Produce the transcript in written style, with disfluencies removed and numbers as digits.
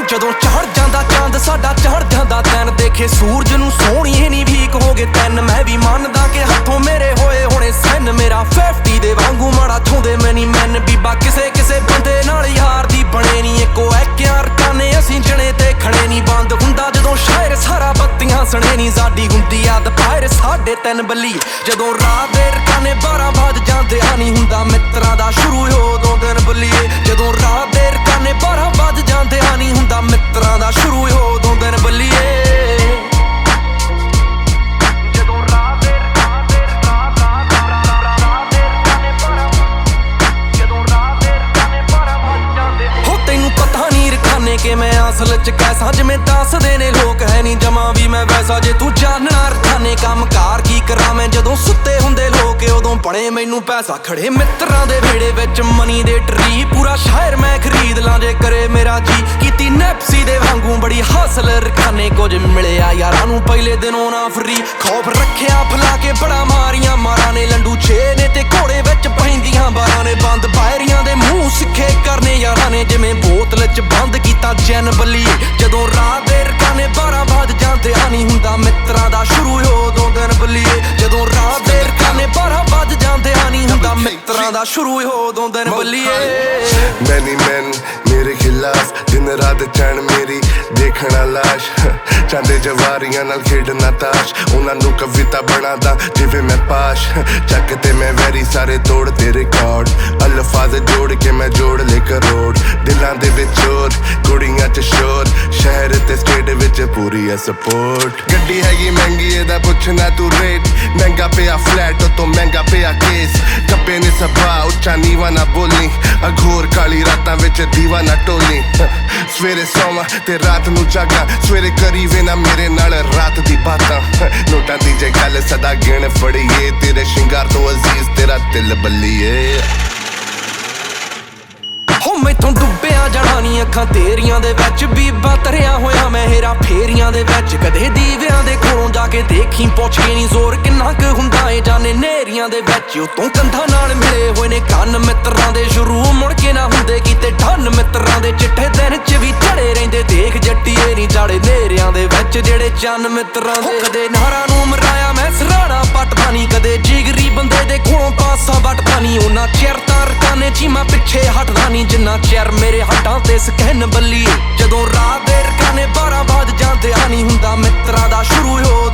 ਜਦੋਂ ਚੜ ਜਾਂਦਾ ਚੰਦ ਸਾਡਾ ਚੜ ਜਾਂਦਾ ਤੈਨ ਦੇਖੇ ਸੂਰਜ ਨੂੰ ਸੋਹਣੀ ਨਹੀਂ ਵੀਕ ਹੋ ਗਏ ਤੈਨ ਮੈਂ ਵੀ ਮੰਨਦਾ ਕਿ ਹੱਥੋਂ ਮੇਰੇ ਹੋਏ ਹੋਣੇ ਸੈਨ ਮੇਰਾ 50 ਦੇ ਵਾਂਗੂ ਮਾੜਾ ਥੋਂਦੇ ਮੈਨੀ ਮੈਨ ਬੀਬਾ ਕਿਸੇ ਕਿਸੇ ਬੰਦੇ ਨਾਲ ਯਾਰ ਦੀ ਬਣੇ ਨਹੀਂ ਇੱਕੋ ਐਕਿਆਂ ਰਕਾਨੇ ਅਸੀਂ ਜਣੇ ਤੇ ਖੜੇ ਨਹੀਂ ਬੰਦ ਹੁੰਦਾ ਜਦੋਂ ਸ਼ਾਇਰ ਸਾਰਾ ਬੱਤੀਆਂ ਸਣੇ ਨਹੀਂ ਸਾਡੀ ਹੁੰਦੀ ਆ ਦੁਪਹਿਰ 3:30 ਬੱਲੀ ਜਦੋਂ ਰਾਤ ਦੇ ਰਕਾਨੇ 12 ਵੱਜ ਜਾਂਦੇ ਆ ਨਹੀਂ ਹੁੰਦਾ ਮਿੱਤਰਾਂ ਦਾ ਸ਼ੁਰੂ ਉਦੋਂ ਦਿਨ ਬੱਲੀਏ ਜਦੋਂ ਰਾਤ ਦੇ ਰਕਾਨੇ 12 ਵੱਜ ਜਾਂਦੇ ਆ ਨਹੀਂ ਹੁੰਦਾ ਮਿੱਤਰਾਂ ਦਾ ਸ਼ੁਰੂ ਉਦੋਂ ਦਿਨ ਬੱਲੀਏ ਕਿ ਮੈਂ ਅਸਲ ਚ ਕੈਸਾ ਜਿਵੇਂ ਦੱਸਦੇ ਨੇ ਲੋਕ ਹੈ ਨਹੀਂ ਜਮਾ ਵੀ ਮੈਂ ਵੈਸਾ ਜੇ ਤੂੰ ਜਾਣਨਾ ਰਖਾਨੇ ਕੰਮ ਕਾਰ ਕੀ ਕਰਾਂ ਮੈਂ ਜਦੋਂ ਸੁੱਤੇ ਹੁੰਦੇ ਲੋਕ ਉਦੋਂ ਬਣੇ ਮੈਨੂੰ ਪੈਸਾ ਖੜੇ ਮਿੱਤਰਾਂ ਦੇ ਵਿਹੜੇ ਵਿੱਚ ਮਨੀ ਦੇ ਟਰੀ ਪੂਰਾ ਸ਼ਹਿਰ ਮੈਂ ਖਰੀਦ ਲਾਂ ਜੇ ਕਰੇ ਮੇਰਾ ਜੀ ਕੀਤੀ ਨੈਪਸੀ ਦੇ ਵਾਂਗੂ ਬੜੀ ਹਾਸਲ ਰਖਾਨੇ ਕੁਝ ਮਿਲਿਆ ਯਾਰਾਂ ਨੂੰ ਪਹਿਲੇ ਦਿਨੋਂ ਨਾ ਫਰੀ ਖੌਫ ਰੱਖਿਆ ਫਲਾ ਕੇ ਬੜਾ ਮਾਰੀਆਂ ਮਾਰਾਂ ਨੇ ਲੰਡੂ 6 ਨੇ ਤੇ ਘੋੜੇ ਵਿੱਚ ਪੈਂਦੀਆਂ ਬਾਰਾਂ ਨੇ ਬੰਦ ਬਾਹਰੀਆਂ ਦੇ ਮੂੰਹ ਸਿੱਖੇ ਕਰਨੇ ਯਾਰਾਂ ਨੇ ਜਿਵੇਂ ਬੋਤਲ ਚ ਬੰਦ ਕੀਤਾ ਚੈਨ ਬੱਲੀ ਜਦੋਂ ਰਾਤ ਦੇ ਰਕਾਨੇ 12 ਵੱਜ ਜਾਂਦੇ ਆ ਨਹੀਂ ਹੁੰਦਾ ਮਿੱਤਰਾਂ ਦਾ ਸ਼ੁਰੂ ਉਦੋਂ ਦਿਨ ਬੱਲੀਏ ਜਦੋਂ ਰਾਤ ਦੇ ਰਕਾਨੇ 12 ਵੱਜ ਜਾਂਦੇ ਆ ਨਹੀਂ ਹੁੰਦਾ ਮਿੱਤਰਾਂ ਦਾ ਸ਼ੁਰੂ ਉਦੋਂ ਦਿਨ ਬੱਲੀਏ ਮੈਨੀ ਮੈਨ ਮੇਰੇ ਖਿਲਾਫ ਦਿਨ ਰਾਤ ਚੈਨ ਮੇਰੀ ਦੇਖਣਾ ਲਾਸ਼ ਚਾਂਦੇ ਜਵਾਰੀਆਂ ਨਾਲ ਖੇਡਣਾ ਤਾਸ਼ ਉਹਨਾਂ ਨੂੰ ਕਵਿਤਾ ਬਣਾਦਾ ਜਿਵੇਂ ਮੈਂ ਪਾਸ਼ ਚੱਕ ਤੇ ਮੈਂ ਵੈਰੀ ਸਾਰੇ ਤੋੜ ਤੇ ਰਿਕਾਰਡ ਅਲਫਾਜ਼ ਜੋੜ ਕੇ ਮੈਂ ਜੋੜ ਲੈ ਕਰੋੜ ਦਿਲਾਂ ਦੇ ਵਿੱਚ ਚੋਰ ਕੁੜੀਆਂ ਚ ਸ਼ੋਰ ਸ਼ਹਿਰ ਤੇ ਸਟੇਟ ਵਿੱਚ ਪੂਰੀ ਐ ਸਪੋਰਟ ਗੱਡੀ ਹੈਗੀ ਮਹਿੰਗੀ ਇਹਦਾ ਪੁੱਛਣਾ ਤੂੰ ਰੇਟ ਮਹਿੰਗਾ ਪਿਆ ਫਲੈਟ ਤੋਂ ਮਹਿੰਗਾ ਪਿਆ ਕੇਸ ਕੱਪੇ ਨੇ ਸਭਾ ਉੱਚਾ ਨੀਵਾ ਨਾ ਬੋਲੀ ਅਘੋਰ ਕਾਲੀ ਰਾਤਾਂ ਵਿੱਚ ਦੀਵਾ ਨਾ ਟੋਲੀ ਸਵੇਰੇ ਸੌਵਾਂ ਤੇ ਰਾਤ ਨੂੰ ਜਾਗਾ ਸਵੇਰੇ ਕਰੀ ਵੇ ਨਾ ਮੇਰੇ ਨਾਲ ਰਾਤ ਦੀ ਬਾਤਾਂ ਨੋਟਾਂ ਦੀ ਜੇ ਗੱਲ ਸਦਾ ਗਿਣ ਫੜੀਏ ਤੇਰੇ ਸ਼ਿੰਗਾਰ ਤੋਂ ਅਜ਼ੀਜ਼ ਤੇਰਾ ਦਿਲ ਬੱਲੀਏ ਹੋ ਮੈਥੋਂ ਡੁੱਬਿਆ ਜਾਣਾ ਨੀ ਅੱਖਾਂ ਤੇਰੀਆਂ ਦੇ ਵਿੱਚ ਬੀਬਾ ਤਰਿਆ ਹੋਇਆ ਮੈਂ ਹੇਰਾ ਫੇਰੀਆਂ ਦੇ ਵਿੱਚ ਕਦੇ ਦੀਵਿਆਂ ਦੇ ਕੋਲੋਂ ਜਾ ਕੇ ਦੇਖੀ ਪੁੱਛ ਕੇ ਨੀ ਜ਼ੋਰ ਕਿੰਨਾ ਕੁ ਹੁੰਦਾ ਏ ਜਾਣੇ ਨੇਰੀਆਂ ਦੇ ਵਿੱਚ ਉਤੋਂ ਕੰਧਾਂ ਨਾਲ ਮਿਲੇ ਹੋਏ ਨੇ ਕੰਨ ਮਿੱਤਰਾਂ ਦੇ ਸ਼ੁਰੂ ਮੁੜ ਕੇ ਨਾ ਹੁੰਦੇ ਕੀਤੇ ਠੰਨ ਮਿੱਤਰਾਂ ਦੇ ਚਿੱਠੇ ਦਿਨ ਚ ਵੀ ਚੜੇ ਰਹਿੰਦੇ ਦੇਖ ਜੱਟੀਏ ਨੀ ਜਾੜੇ ਨੇਰਿਆਂ ਦੇ ਵਿੱਚ ਜਿਹੜੇ ਚੰਨ ਮਿੱਤਰਾਂ ਦੇ ਕਦੇ ਨਾਰਾਂ ਨੂੰ ਮਰਾਇਆ ਮੈਂ ਸਰਾਣਾ ਪੱਟਦਾ ਨੀ ਕਦੇ ਜਿਗਰੀ ਬੰਦੇ ਦੇ ਕੋਲੋਂ ਪਾਸਾ ਵੱਟਦਾ ਨੀ ਉਹਨਾਂ ਚਿਰ ਤਾਂ ਰਕਾਨੇ ਚ ਮੈਂ ਪਿੱਛੇ ਹਟਦਾ ਨੀ ਜਿੰਨਾ ਚਿਰ ਮੇਰੇ ਹੱਟਾਂ ਤੇ ਸਕੈਨ ਬੱਲੀਏ ਜਦੋਂ ਰਾਤ ਦੇ ਰਕਾਨੇ 12 ਵੱਜ ਜਾਂਦੇ ਆ ਨਹੀਂ ਹੁੰਦਾ ਮਿੱਤਰਾਂ ਦਾ ਸ਼ੁਰੂ